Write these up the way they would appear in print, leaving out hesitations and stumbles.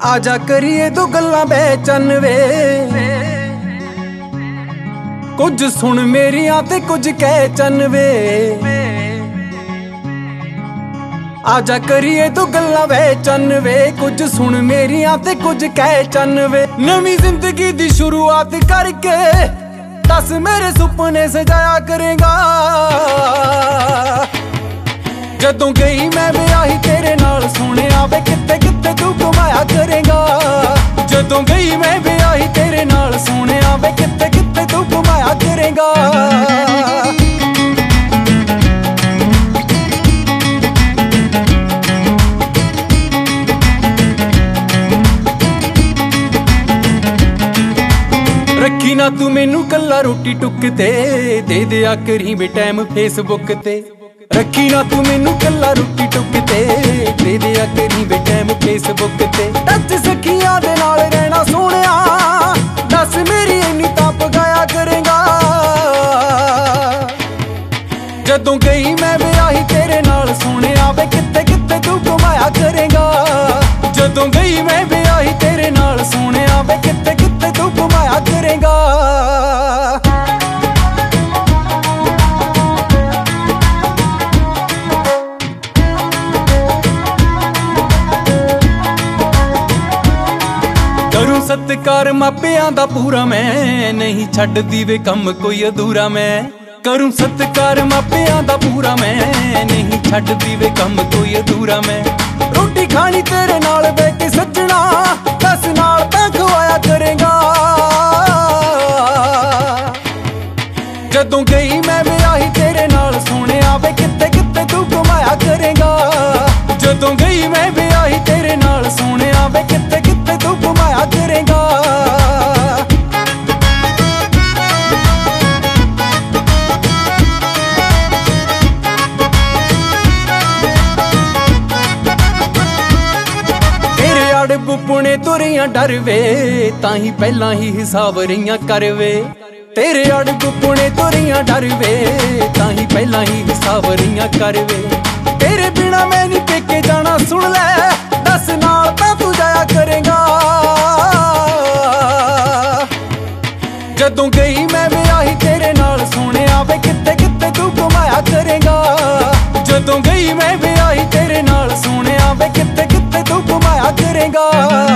आजा करिए दो गल्लां बेचन वे, कुछ सुन मेरियां ते कुछ कह चन वे। आजा करिए दो गल्लां बेचन वे, कुछ सुन मेरियां ते कुछ कह चन वे। नवीं जिंदगी दी शुरुआत करके दस मेरे सुपने सजाया करेगा। जदों गई मैं ब्याही तेरे नाल सोहणिया वे, किते किते तू घुमाया करेगा। जदों गई मैं ब्याही तेरे नाल सोहणिया वे, किते किते तू घुमाया करेगा। रखी ना तू मैनू कल्ला रोटी टुक ते, दे दिया करी बे टाइम फेसबुक ते। रखी ना तू मैनू कल्ला रोटी टुक ते, दे दिया करी बे टाइम फेसबुक ते। टच सखियां दे नाल रहना सोहणिया, दस मेरी इन्नी तां पगाया करेगा। जदों गई मैं ब्याही तेरे नाल सोहणिया वे, किते किते तू घुमाया करेगा। जदों गई मैं ब्याही तेरे नाल सोहणिया वे, किते किते तू घुमाया करेगा। करूं सत्कार मापियां दा पूरा मैं, नहीं छड्डदी वे कम कोई अधूरा मैं। करूं सत्कार मापियां दा पूरा मैं, नहीं छड्डदी वे कम कोई अधूरा मैं। रोटी खानी तेरे नाल बैठ के सज्जणा, दस नाल तां खवाया करेगा। जदों गई मैं ब्याही तेरे नाल सोहणिया वे, किते किते तू घुमाया करेगा। जदों गई मैं ब्याही तेरे नाल सोहणिया वे, किते किते तू घुमाया करेगा। तेरे आड़ बुपणे तुरियां डर वे, ताही पहला ही हिसाब रहियां कर वे। तेरे आड़ बुपणे तुरियां डर वे, ताही पहला ही हिसाब रहियां कर वे। तेरे बिना मैं नहीं पेके जाना सुन ले, दस नाल तां तू जाया करेगा। जदों गई मैं ब्याही तेरे नाल सोहणिया वे, किते किते तू घुमाया करेगा। जदों गई मैं ब्याही तेरे नाल सोहणिया वे, किते किते तू घुमाया करेगा।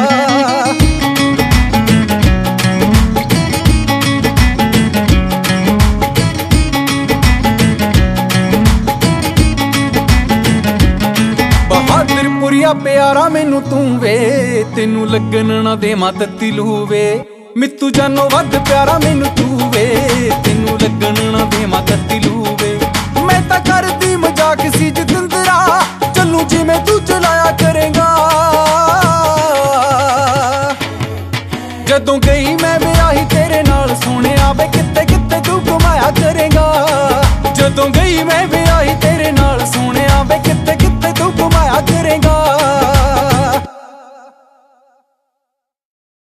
बहादुरपुरिया प्यारा मैनू तू वे, तेनू लगन ना देवां तत्ती लू वे। मित्तू जानो वध प्यारा मैनू तू वे, तेनू लगन ना देवां तत्ती लू वे। मैं तां करदी मजाक सी जतिंदरा, चलू जिवें तू चलाया करेगा।